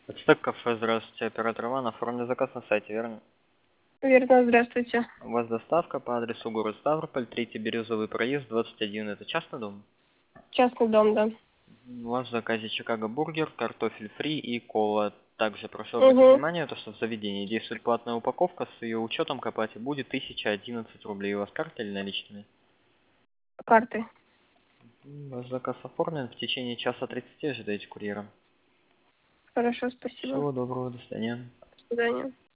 Стек кафе, здравствуйте, оператор Иван, оформлен заказ на сайте, верно? Верно, здравствуйте. У вас доставка по адресу город Ставрополь, 3 Бирюзовый проезд, 21, это частный дом? Частный дом, да. У вас в заказе Чикаго бургер, картофель фри и кола. Также прошу обратить Угу. внимание, то, что в заведении действует платная упаковка, с ее учетом к оплате будет 1011 рублей. У вас карта или наличные? Карты. Ваш заказ оформлен, в течение часа 30 ожидаете курьера. Хорошо, спасибо. Всего доброго, до свидания. До свидания.